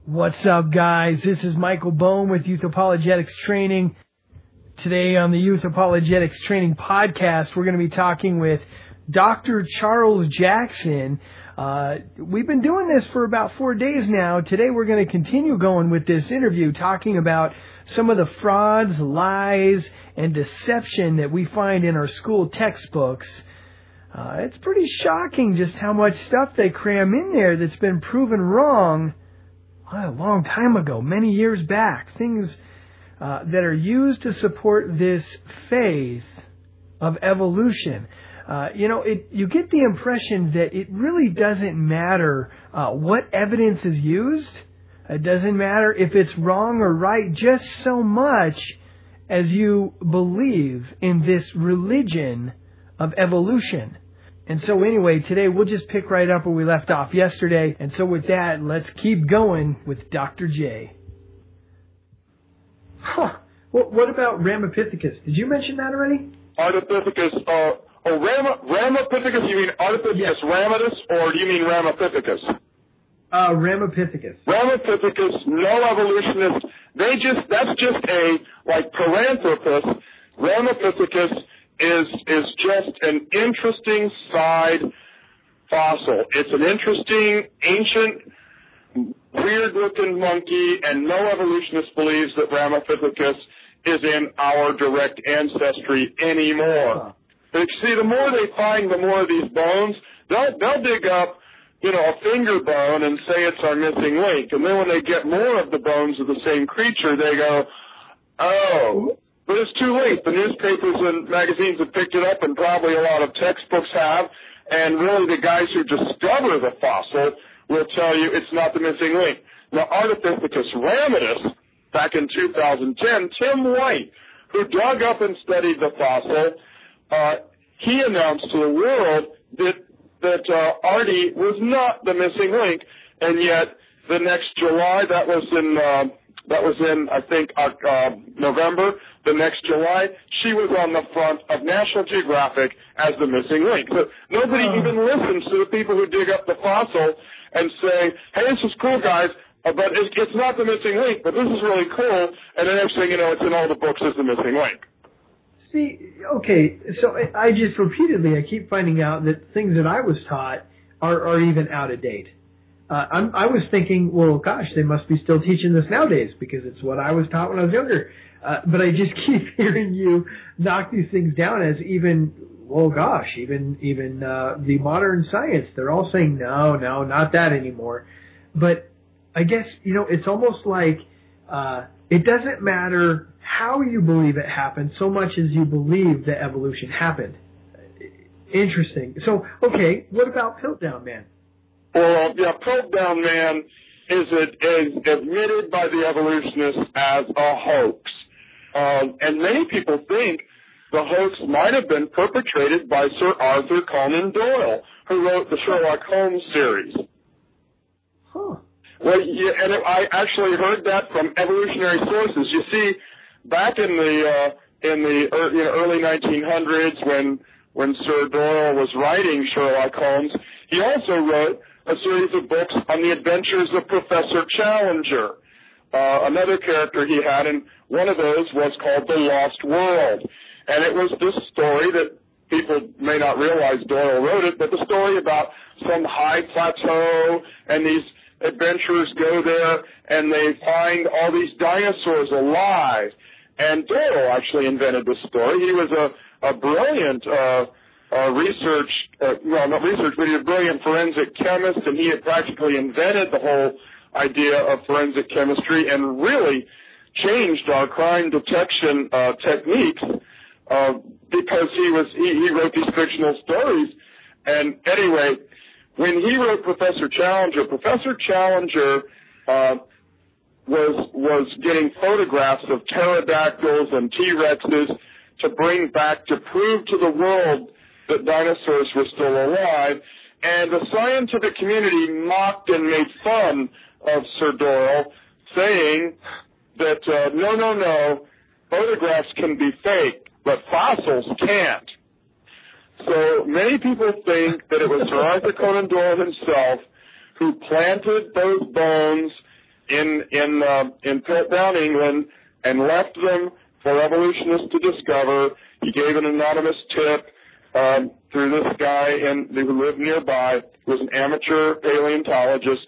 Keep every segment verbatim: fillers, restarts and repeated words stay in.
What's up, guys? This is Michael Bohm with Youth Apologetics Training. Today on the Youth Apologetics Training podcast, we're going to be talking with Doctor Charles Jackson. Uh, we've been doing this for about four days now. Today we're going to continue going with this interview, talking about some of the frauds, lies, and deception that we find in our school textbooks. Uh, it's pretty shocking just how much stuff they cram in there that's been proven wrong a long time ago, many years back. Things uh, that are used to support this faith of evolution. Uh, you know, it, you get the impression that it really doesn't matter uh, what evidence is used. It doesn't matter if it's wrong or right, just so much as you believe in this religion of evolution. And so anyway, today we'll just pick right up where we left off yesterday. And so with that, let's keep going with Doctor J. Huh. Well, what about Ramapithecus? Did you mention that already? Ardipithecus, uh, oh, Ram- Ramapithecus, you mean Ardipithecus yes. ramidus, or do you mean Ramapithecus? Uh, Ramapithecus. Ramapithecus, no evolutionists. They just, that's just a, like Paranthropus. Ramapithecus is is just an interesting side fossil. It's an interesting, ancient, weird-looking monkey, and no evolutionist believes that Ramapithecus is in our direct ancestry anymore. But you see, the more they find, the more of these bones, they'll, they'll dig up, you know, a finger bone and say it's our missing link. And then when they get more of the bones of the same creature, they go, oh... But it's too late. The newspapers and magazines have picked it up, and probably a lot of textbooks have. And really, the guys who discover the fossil will tell you it's not the missing link. Now, Ardipithecus ramidus, back in two thousand ten, Tim White, who dug up and studied the fossil, uh, he announced to the world that that uh, Artie was not the missing link, and yet the next July, that was in uh, that was in I think uh, November. The next July, she was on the front of National Geographic as the missing link. So nobody oh. even listens to the people who dig up the fossil and say, hey, this is cool, guys, uh, but it, it's not the missing link, but this is really cool, and the next thing you know, it's in all the books as the missing link. See, okay, so I just repeatedly, I keep finding out that things that I was taught are, are even out of date. Uh, I'm, I was thinking, well, gosh, they must be still teaching this nowadays because it's what I was taught when I was younger. Uh, but I just keep hearing you knock these things down as even, well, gosh, even even uh, the modern science. They're all saying, no, no, not that anymore. But I guess, you know, it's almost like uh, it doesn't matter how you believe it happened so much as you believe that evolution happened. Interesting. So, okay, what about Piltdown Man? Well, yeah, Piltdown Man is, it, is admitted by the evolutionists as a hoax. Um, and many people think the hoax might have been perpetrated by Sir Arthur Conan Doyle, who wrote the Sherlock Holmes series. Huh. Well, yeah, and it, I actually heard that from evolutionary sources. You see, back in the uh, in the er, you know, early nineteen hundreds, when when Sir Doyle was writing Sherlock Holmes, he also wrote a series of books on the adventures of Professor Challenger, uh, another character he had, and one of those was called The Lost World. And it was this story that people may not realize Doyle wrote it, but the story about some high plateau, and these adventurers go there, and they find all these dinosaurs alive. And Doyle actually invented this story. He was a, a brilliant uh, uh, research, uh, well, not research, but he was a brilliant forensic chemist, and he had practically invented the whole idea of forensic chemistry and really changed our crime detection uh, techniques uh, because he was he, he wrote these fictional stories. And anyway, when he wrote Professor Challenger, Professor Challenger uh, was was getting photographs of pterodactyls and T-Rexes to bring back to prove to the world that dinosaurs were still alive. And the scientific community mocked and made fun of Sir Doyle, saying that, uh, no, no, no, photographs can be fake, but fossils can't. So many people think that it was Sir Arthur Conan Doyle himself who planted those bones in in uh, in Piltdown, England, and left them for evolutionists to discover. He gave an anonymous tip um, through this guy in, who lived nearby, who was an amateur paleontologist,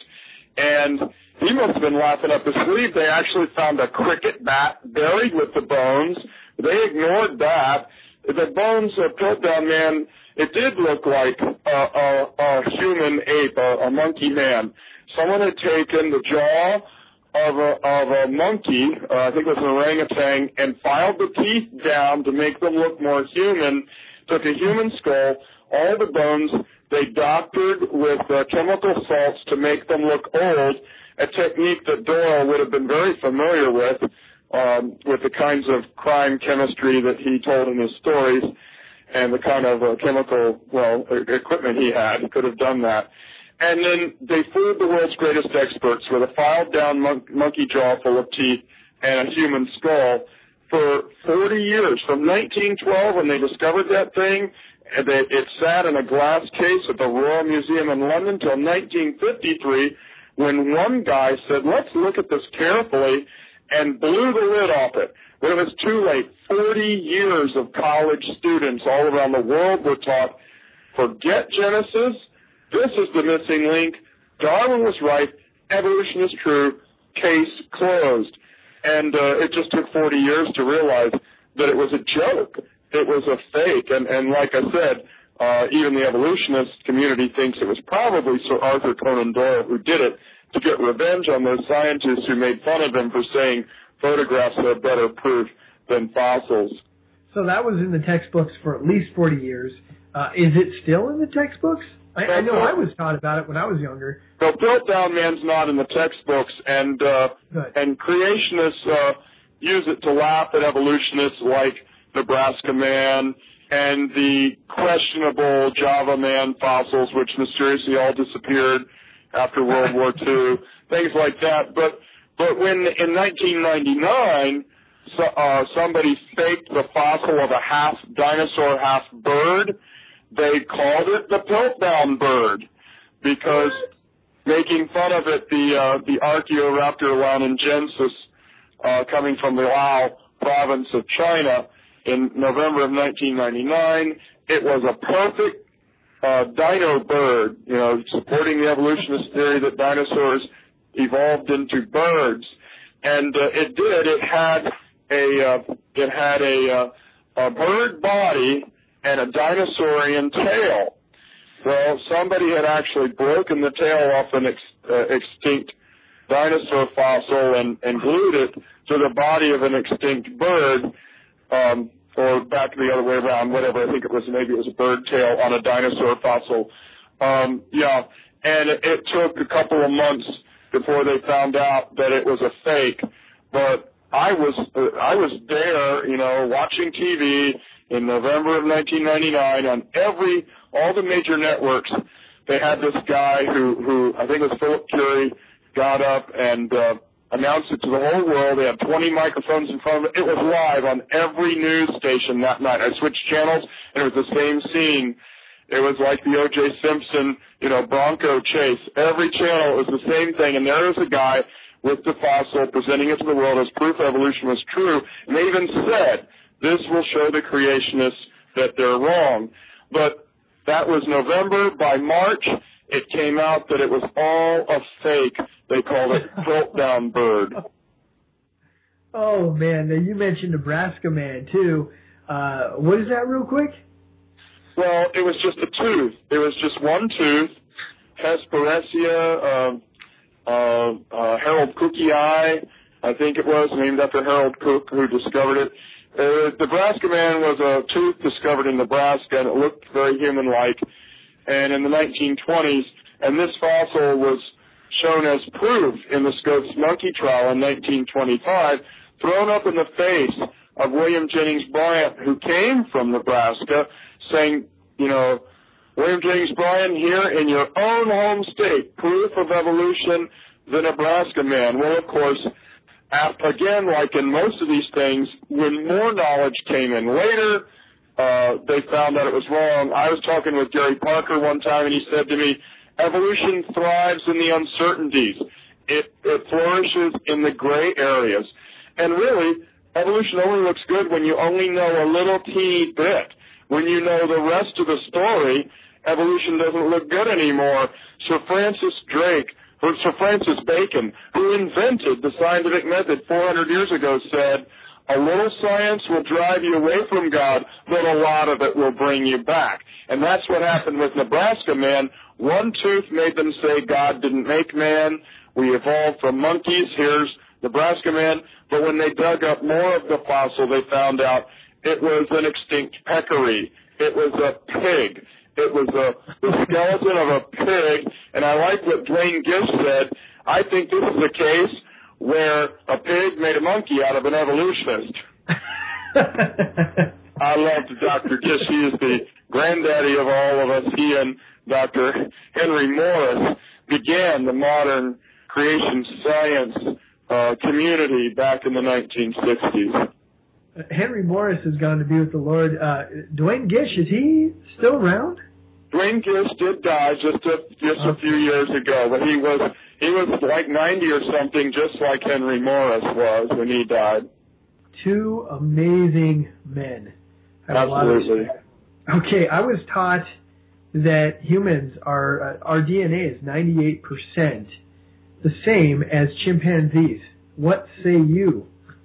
and he must have been laughing up his sleeve. They actually found a cricket bat buried with the bones. They ignored that. The bones of Piltdown Man, it did look like a, a, a human ape, a, a monkey man. Someone had taken the jaw of a, of a monkey, uh, I think it was an orangutan, and filed the teeth down to make them look more human, took a human skull, all the bones, they doctored with uh, chemical salts to make them look old, a technique that Doyle would have been very familiar with, um, with the kinds of crime chemistry that he told in his stories and the kind of uh, chemical, well, equipment he had. He could have done that. And then they fooled the world's greatest experts with a filed-down mon- monkey jaw full of teeth and a human skull for forty years. From nineteen twelve, when they discovered that thing, and they, it sat in a glass case at the Royal Museum in London till nineteen fifty-three, when one guy said, let's look at this carefully, and blew the lid off it. But it was too late. forty years of college students all around the world were taught, forget Genesis. This is the missing link. Darwin was right. Evolution is true. Case closed. And uh, it just took forty years to realize that it was a joke. It was a fake. And, and like I said, uh, even the evolutionist community thinks it was probably Sir Arthur Conan Doyle who did it to get revenge on those scientists who made fun of him for saying photographs are better proof than fossils. So that was in the textbooks for at least forty years. Uh, is it still in the textbooks? I, I know I was taught about it when I was younger. No, Piltdown Man's not in the textbooks, and uh, and creationists uh, use it to laugh at evolutionists like Nebraska Man and the questionable Java Man fossils, which mysteriously all disappeared after World War Two, things like that. But but when in nineteen ninety-nine so, uh, somebody faked the fossil of a half dinosaur, half bird, they called it the Piltdown bird because, making fun of it, the uh, the Archaeoraptor laonengensis, uh, coming from the Lao province of China in November of nineteen ninety-nine, it was a perfect uh, dino bird, you know, supporting the evolutionist theory that dinosaurs evolved into birds, and uh, it did. It had a uh, it had a uh, a bird body and a dinosaurian tail. Well, somebody had actually broken the tail off an ex, uh, extinct dinosaur fossil and, and glued it to the body of an extinct bird, um, or back the other way around, whatever. I think it was, maybe it was a bird tail on a dinosaur fossil. Um, yeah, and it, it took a couple of months before they found out that it was a fake. But I was, uh, I was there, you know, watching T V in November of nineteen ninety-nine on every, all the major networks. They had this guy who, who I think it was Philip Curie, got up and uh, announced it to the whole world. They had twenty microphones in front of it. It was live on every news station that night. I switched channels, and it was the same scene. It was like the O J Simpson, you know, Bronco chase. Every channel, it was the same thing, and there was a guy with the fossil presenting it to the world as proof evolution was true, and they even said, this will show the creationists that they're wrong. But that was November. By March, it came out that it was all a fake. They called it Piltdown bird. Oh, man. Now, you mentioned Nebraska Man, too. Uh, what is that real quick? Well, it was just a tooth. It was just one tooth, Hesperesia, uh, uh, uh, Harold Cookey eye, I think it was, named after Harold Cook, who discovered it. Uh, Nebraska Man was a tooth discovered in Nebraska, and it looked very human-like. And in the nineteen twenties, and this fossil was shown as proof in the Scopes monkey trial in nineteen twenty-five, thrown up in the face of William Jennings Bryan, who came from Nebraska, saying, you know, William Jennings Bryan, here in your own home state, proof of evolution, the Nebraska Man. Well, of course, After, again, like in most of these things, when more knowledge came in later, uh, they found that it was wrong. I was talking with Gary Parker one time, and he said to me, evolution thrives in the uncertainties. it, it flourishes in the gray areas. And really, evolution only looks good when you only know a little teeny bit. When you know the rest of the story, evolution doesn't look good anymore. Sir Francis Drake, or Sir Francis Bacon, who invented the scientific method four hundred years ago, said, a little science will drive you away from God, but a lot of it will bring you back. And that's what happened with Nebraska man. One tooth made them say God didn't make man. We evolved from monkeys. Here's Nebraska man. But when they dug up more of the fossil, they found out it was an extinct peccary. It was a pig. It was a, the skeleton of a pig. And I like what Duane Gish said. I think this is a case where a pig made a monkey out of an evolutionist. I loved Doctor Gish. He is the granddaddy of all of us. He and Doctor Henry Morris began the modern creation science uh, community back in the nineteen sixties. Henry Morris has gone to be with the Lord. Uh, Duane Gish, is he still around? Duane Gish did die just a, just a few years ago, but he was he was like ninety or something, just like Henry Morris was when he died. Two amazing men. Absolutely. Okay, I was taught that humans are, uh, our D N A is ninety-eight percent the same as chimpanzees. What say you?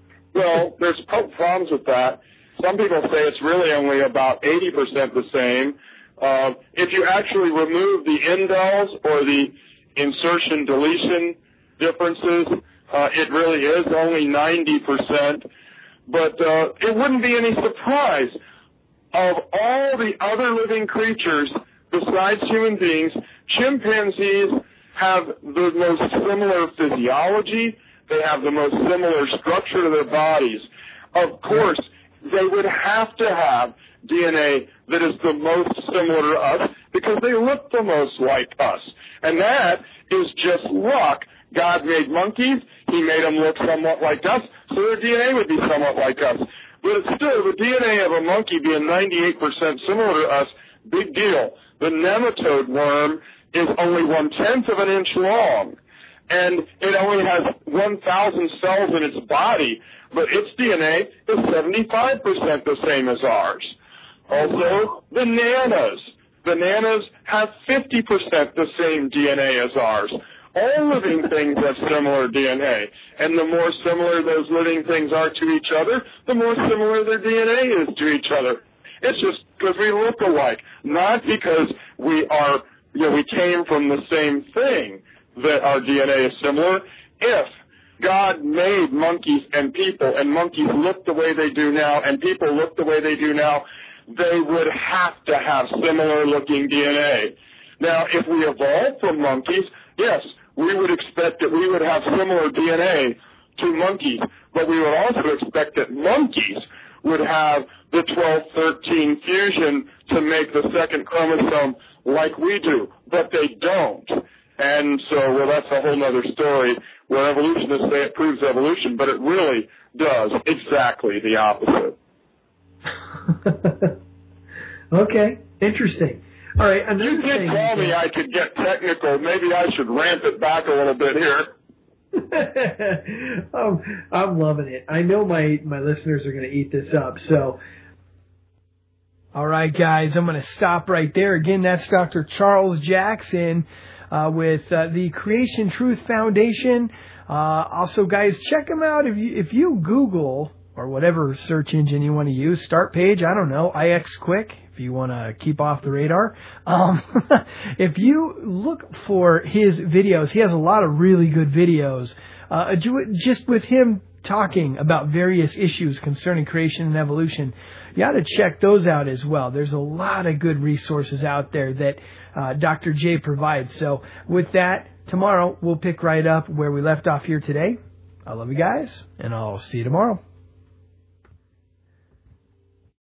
Well, there's problems with that. Some people say it's really only about eighty percent the same. Uh, if you actually remove the indels or the insertion-deletion differences, uh, it really is only ninety percent. But uh, it wouldn't be any surprise. Of all the other living creatures besides human beings, chimpanzees have the most similar physiology. They have the most similar structure to their bodies. Of course, they would have to have D N A that is the most similar to us because they look the most like us. And that is just luck. God made monkeys. He made them look somewhat like us, so their D N A would be somewhat like us. But still, the D N A of a monkey being ninety-eight percent similar to us, big deal. The nematode worm is only one-tenth of an inch long, and it only has one thousand cells in its body, but its D N A is seventy-five percent the same as ours. Also, bananas. Bananas have fifty percent the same D N A as ours. All living things have similar D N A, and the more similar those living things are to each other, the more similar their D N A is to each other. It's just because we look alike, not because we are, you know, we came from the same thing that our D N A is similar. If God made monkeys and people, and monkeys look the way they do now, and people look the way they do now, they would have to have similar-looking D N A. Now, if we evolved from monkeys, yes, we would expect that we would have similar D N A to monkeys, but we would also expect that monkeys would have the twelve thirteen fusion to make the second chromosome like we do, but they don't. And so, well, that's a whole other story where evolutionists say it proves evolution, but it really does exactly the opposite. Okay, interesting. All right, another you did thing, tell me I could get technical. Maybe I should ramp it back a little bit here. um, I'm loving it. I know my, my listeners are going to eat this up. So, all right, guys, I'm going to stop right there. Again, that's Doctor Charles Jackson uh, with uh, the Creation Truth Foundation. Uh, also, guys, check him out. If you, if you Google or whatever search engine you want to use, Start Page, I don't know, I X Quick, if you want to keep off the radar. Um, if you look for his videos, he has a lot of really good videos, uh, just with him talking about various issues concerning creation and evolution. You ought to check those out as well. There's a lot of good resources out there that uh, Doctor J provides. So with that, tomorrow we'll pick right up where we left off here today. I love you guys, and I'll see you tomorrow.